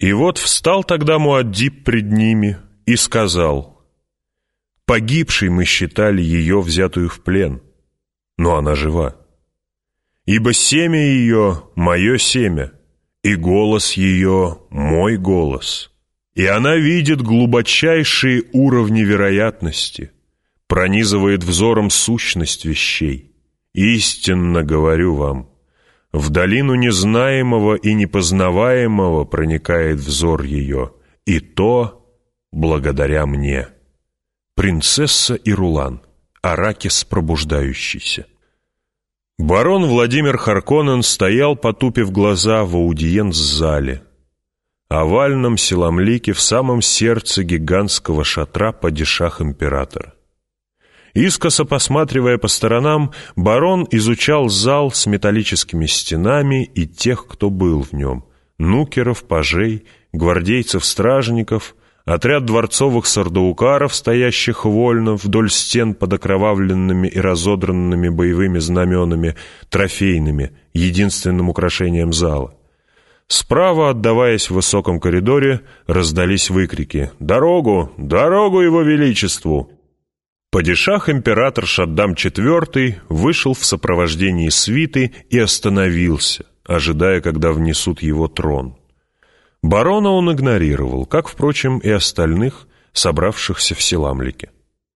И вот встал тогда Муаддиб пред ними и сказал: «Погибшей мы считали ее, взятую в плен, но она жива. Ибо семя ее — мое семя, и голос ее — мой голос. И она видит глубочайшие уровни вероятности, пронизывает взором сущность вещей. Истинно говорю вам, в долину незнаемого и непознаваемого проникает взор ее, и то благодаря мне». Принцесса Ирулан, Аракис пробуждающийся. Барон Владимир Харконнен стоял, потупив глаза, в аудиенц-зале, овальном селамлике в самом сердце гигантского шатра падишах императора. Искоса посматривая по сторонам, барон изучал зал с металлическими стенами и тех, кто был в нем: нукеров, пажей, гвардейцев-стражников, отряд дворцовых сардаукаров, стоящих вольно вдоль стен под окровавленными и разодранными боевыми знаменами, трофейными, единственным украшением зала. Справа, отдаваясь в высоком коридоре, раздались выкрики: «Дорогу! Дорогу его величеству!» Падишах-император Шаддам IV вышел в сопровождении свиты и остановился, ожидая, когда внесут его трон. Барона он игнорировал, как, впрочем, и остальных, собравшихся в селамлике.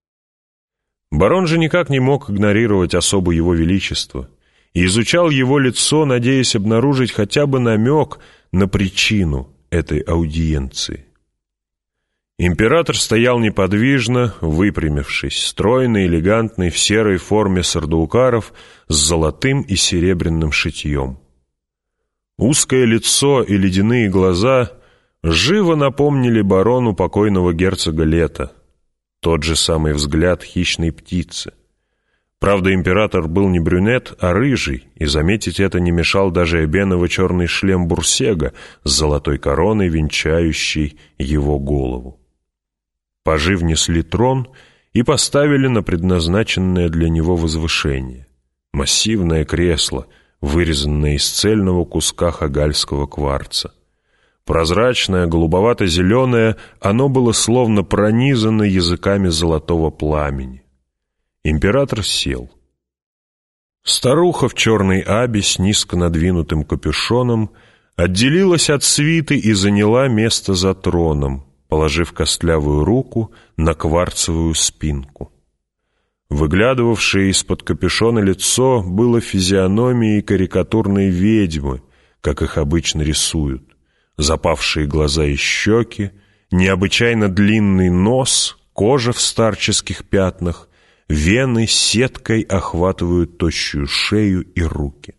Барон же никак не мог игнорировать особу его величества и изучал его лицо, надеясь обнаружить хотя бы намек на причину этой аудиенции. Император стоял неподвижно, выпрямившись, стройный, элегантный, в серой форме сардаукаров с золотым и серебряным шитьем. Узкое лицо и ледяные глаза живо напомнили барону покойного герцога Лето, тот же самый взгляд хищной птицы. Правда, император был не брюнет, а рыжий, и заметить это не мешал даже эбеново-черный шлем Бурсега с золотой короной, венчающей его голову. Пажи внесли трон и поставили на предназначенное для него возвышение — массивное кресло, вырезанное из цельного куска хагальского кварца. Прозрачное, голубовато-зеленое, оно было словно пронизано языками золотого пламени. Император сел. Старуха в черной абе с низко надвинутым капюшоном отделилась от свиты и заняла место за троном, положив костлявую руку на кварцевую спинку. Выглядывавшее из-под капюшона лицо было физиономией карикатурной ведьмы, как их обычно рисуют. Запавшие глаза и щеки, необычайно длинный нос, кожа в старческих пятнах, вены сеткой охватывают тощую шею и руки.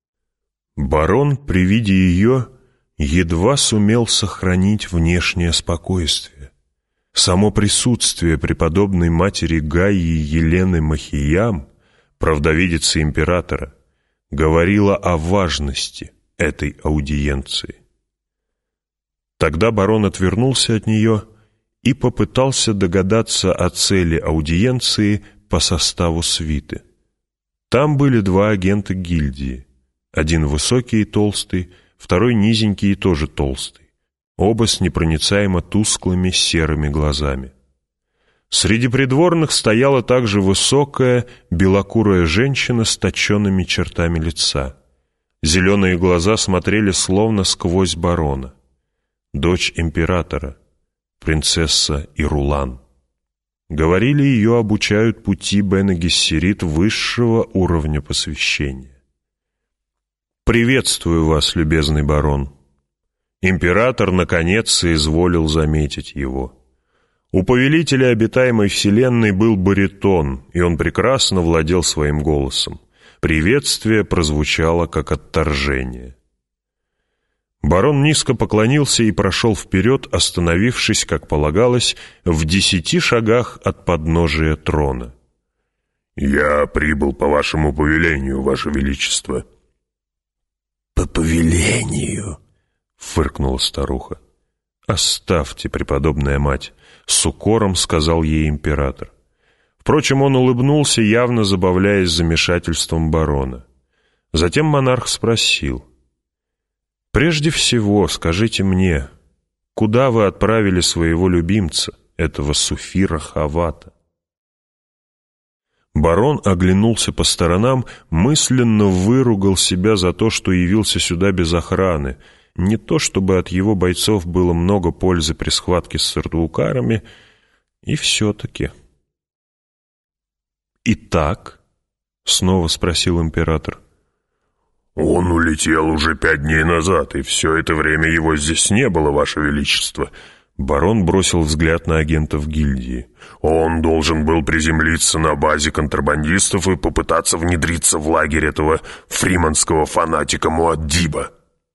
Барон при виде ее едва сумел сохранить внешнее спокойствие. Само присутствие преподобной матери Гаи Елены Махиям, правдовидицы императора, говорило о важности этой аудиенции. Тогда барон отвернулся от нее и попытался догадаться о цели аудиенции по составу свиты. Там были два агента гильдии, один высокий и толстый, второй низенький и тоже толстый, оба с непроницаемо тусклыми серыми глазами. Среди придворных стояла также высокая, белокурая женщина с точенными чертами лица. Зеленые глаза смотрели словно сквозь барона. Дочь императора, принцесса Ирулан. Говорили, ее обучают пути Бене Гессерит высшего уровня посвящения. «Приветствую вас, любезный барон». Император, наконец, соизволил заметить его. У повелителя обитаемой вселенной был баритон, и он прекрасно владел своим голосом. Приветствие прозвучало как отторжение. Барон низко поклонился и прошел вперед, остановившись, как полагалось, в 10 шагах от подножия трона. «Я прибыл по вашему повелению, ваше величество». «По повелению?» — фыркнула старуха. «Оставьте, преподобная мать», — с укором сказал ей император. Впрочем, он улыбнулся, явно забавляясь замешательством барона. Затем монарх спросил: «Прежде всего, скажите мне, куда вы отправили своего любимца, этого Суфира Хавата?» Барон оглянулся по сторонам, мысленно выругал себя за то, что явился сюда без охраны. Не то чтобы от его бойцов было много пользы при схватке с сардаукарами, и все-таки. «Итак?» — снова спросил император. «Он улетел уже 5 дней назад, и все это время его здесь не было, Ваше Величество». Барон бросил взгляд на агентов гильдии. «Он должен был приземлиться на базе контрабандистов и попытаться внедриться в лагерь этого фриманского фанатика Муаддиба».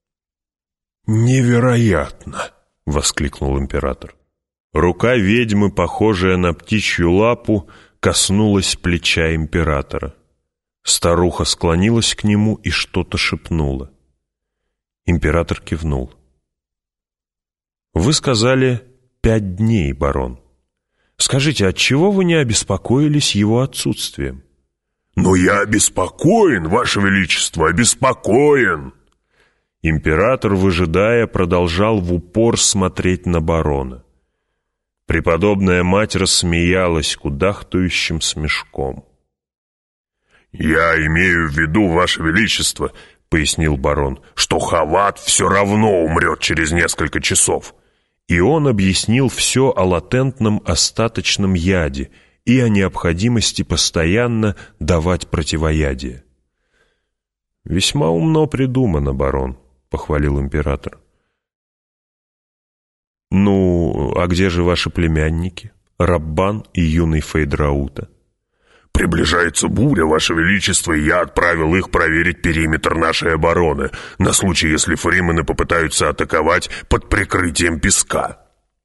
«Невероятно!» — воскликнул император. Рука ведьмы, похожая на птичью лапу, коснулась плеча императора. Старуха склонилась к нему и что-то шепнула. Император кивнул. «Вы сказали 5 дней, барон. Скажите, отчего вы не обеспокоились его отсутствием?» «Но я обеспокоен, Ваше Величество, обеспокоен!» Император, выжидая, продолжал в упор смотреть на барона. Преподобная мать рассмеялась кудахтающим смешком. «Я имею в виду, Ваше Величество, — пояснил барон, — что Хават все равно умрет через несколько часов». И он объяснил все о латентном остаточном яде и о необходимости постоянно давать противоядие. «Весьма умно придумано, барон», — похвалил император. «Ну, а где же ваши племянники, Раббан и юный Фейдраута?» «Приближается буря, Ваше Величество, и я отправил их проверить периметр нашей обороны, на случай, если фримены попытаются атаковать под прикрытием песка».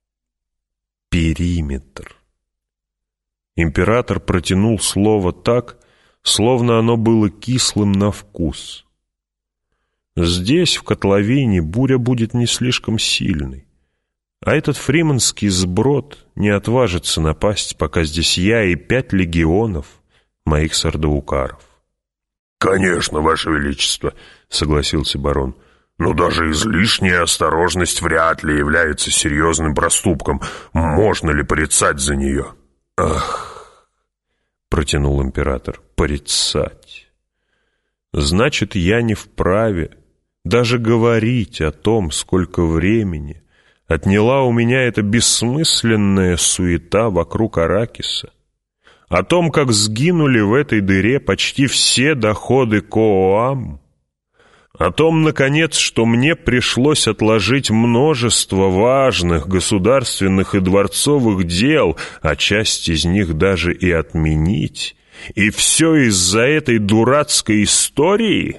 «Периметр». Император протянул слово так, словно оно было кислым на вкус. Здесь, в котловине, буря будет не слишком сильной, а этот фриманский сброд не отважится напасть, пока здесь я и 5 легионов моих сардаукаров. «Конечно, Ваше Величество», — согласился барон, — «но даже излишняя осторожность вряд ли является серьезным проступком. Можно ли порицать за нее?» «Ах», — протянул император, — «порицать. Значит, я не вправе даже говорить о том, сколько времени отняла у меня эта бессмысленная суета вокруг Аракиса, о том, как сгинули в этой дыре почти все доходы Кооам, о том, наконец, что мне пришлось отложить множество важных государственных и дворцовых дел, а часть из них даже и отменить, и все из-за этой дурацкой истории?»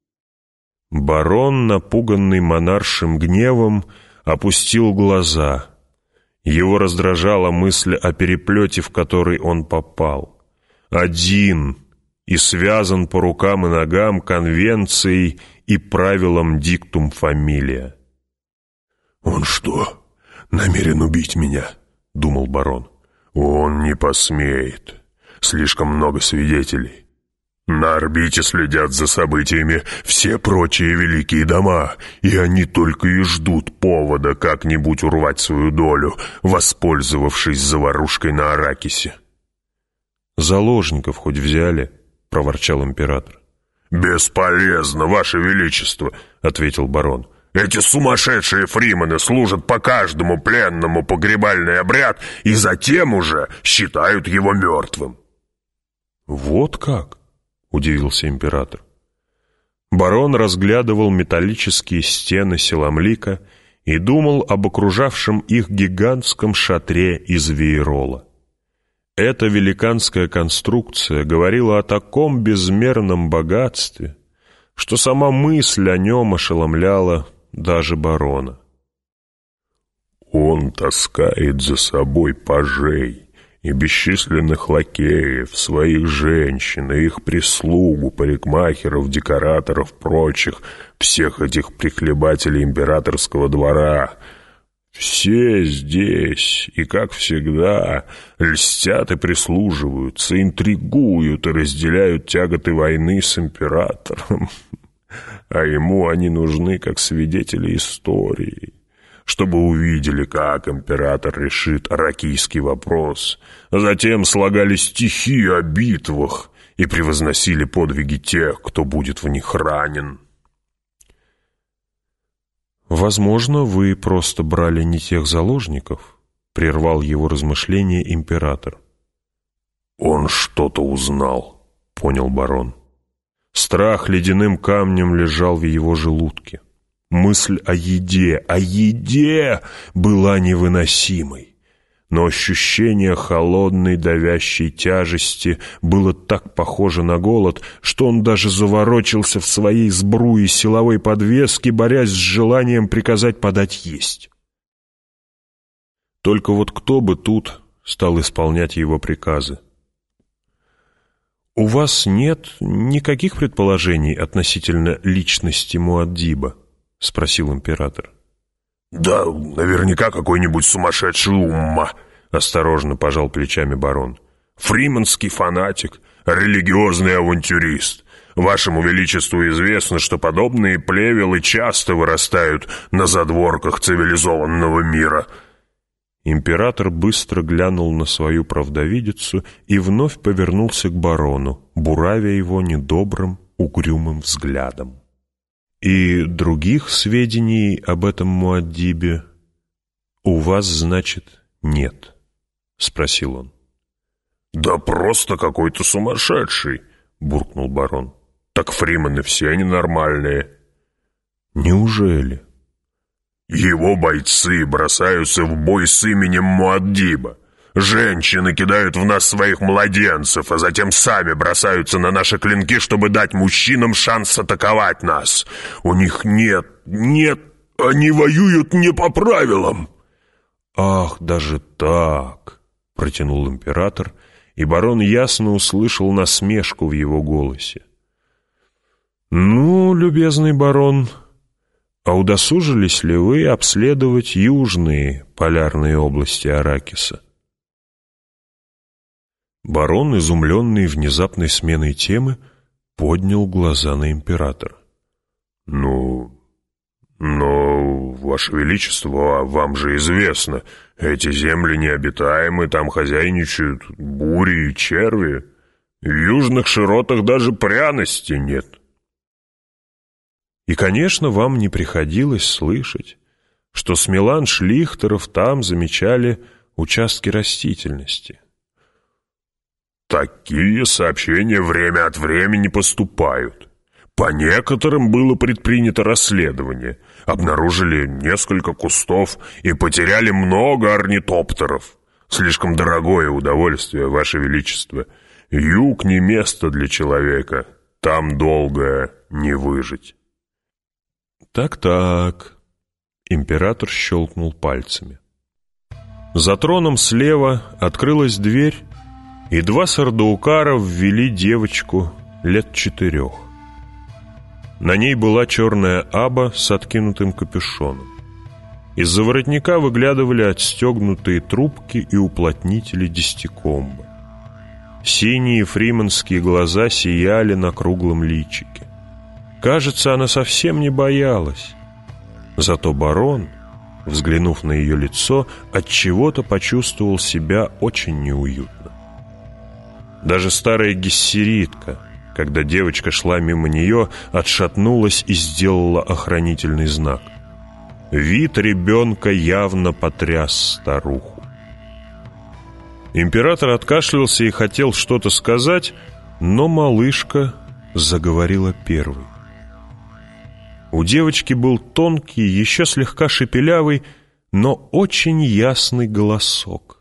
Барон, напуганный монаршим гневом, опустил глаза. Его раздражала мысль о переплете, в который он попал. Один и связан по рукам и ногам конвенцией и правилом диктум фамилия. «Он что, намерен убить меня?» — думал барон. «Он не посмеет. Слишком много свидетелей. На орбите следят за событиями все прочие великие дома, и они только и ждут повода как-нибудь урвать свою долю, воспользовавшись заварушкой на Аракисе». «Заложников хоть взяли?» — проворчал император. «Бесполезно, Ваше Величество», — ответил барон. «Эти сумасшедшие фримены служат по каждому пленному погребальный обряд и затем уже считают его мертвым». «Вот как?» — удивился император. Барон разглядывал металлические стены Селамлика и думал об окружавшем их гигантском шатре из веерола. Эта великанская конструкция говорила о таком безмерном богатстве, что сама мысль о нем ошеломляла даже барона. «Он таскает за собой пажей и бесчисленных лакеев, своих женщин и их прислугу, парикмахеров, декораторов, прочих, всех этих прихлебателей императорского двора. Все здесь, и, как всегда, льстят и прислуживаются, интригуют и разделяют тяготы войны с императором. А ему они нужны как свидетели истории. чтобы увидели, как император решит аракийский вопрос, а затем слагали стихи о битвах и превозносили подвиги тех, кто будет в них ранен. «Возможно, вы просто брали не тех заложников», — прервал его размышления император. «Он что-то узнал», — понял барон. Страх ледяным камнем лежал в его желудке. Мысль о еде была невыносимой. Но ощущение холодной давящей тяжести было так похоже на голод, что он даже заворочился в своей сбруе силовой подвески, борясь с желанием приказать подать есть. Только вот кто бы тут стал исполнять его приказы? «У вас нет никаких предположений относительно личности Муаддиба?» — спросил император. «Да, наверняка какой-нибудь сумасшедший умма», — осторожно пожал плечами барон. «Фриманский фанатик, религиозный авантюрист. Вашему Величеству известно, что подобные плевелы часто вырастают на задворках цивилизованного мира». Император быстро глянул на свою правдовидицу и вновь повернулся к барону, буравя его недобрым, угрюмым взглядом. «И других сведений об этом Муаддибе у вас, значит, нет?» — спросил он. «Да просто какой-то сумасшедший», — буркнул барон. «Так фримены все ненормальные». «Неужели?» «Его бойцы бросаются в бой с именем Муаддиба. Женщины кидают в нас своих младенцев, а затем сами бросаются на наши клинки, чтобы дать мужчинам шанс атаковать нас. У них нет, они воюют не по правилам». «Ах, даже так!» — протянул император, и барон ясно услышал насмешку в его голосе. «Ну, любезный барон, а удосужились ли вы обследовать южные полярные области Аракиса?» Барон, изумленный внезапной сменой темы, поднял глаза на императора. Но, Ваше Величество, вам же известно, эти земли необитаемы, там хозяйничают бури и черви. В южных широтах даже пряности нет». И, конечно, вам не приходилось слышать, что с меланж-лихтеров там замечали участки растительности. «Такие сообщения время от времени поступают. По некоторым было предпринято расследование. Обнаружили несколько кустов и потеряли много орнитоптеров. Слишком дорогое удовольствие, Ваше Величество. Юг не место для человека. Там долго не выжить». «Так-так», — император щелкнул пальцами. За троном слева открылась дверь, и два сардаукара ввели девочку лет 4. На ней была черная аба с откинутым капюшоном. Из-за воротника выглядывали отстегнутые трубки и уплотнители десятикомба. Синие фриманские глаза сияли на круглом личике. Кажется, она совсем не боялась. Зато барон, взглянув на ее лицо, отчего-то почувствовал себя очень неуютно. Даже старая гессеритка, когда девочка шла мимо нее, отшатнулась и сделала охранительный знак. Вид ребенка явно потряс старуху. Император откашлялся и хотел что-то сказать, но малышка заговорила первой. У девочки был тонкий, еще слегка шепелявый, но очень ясный голосок.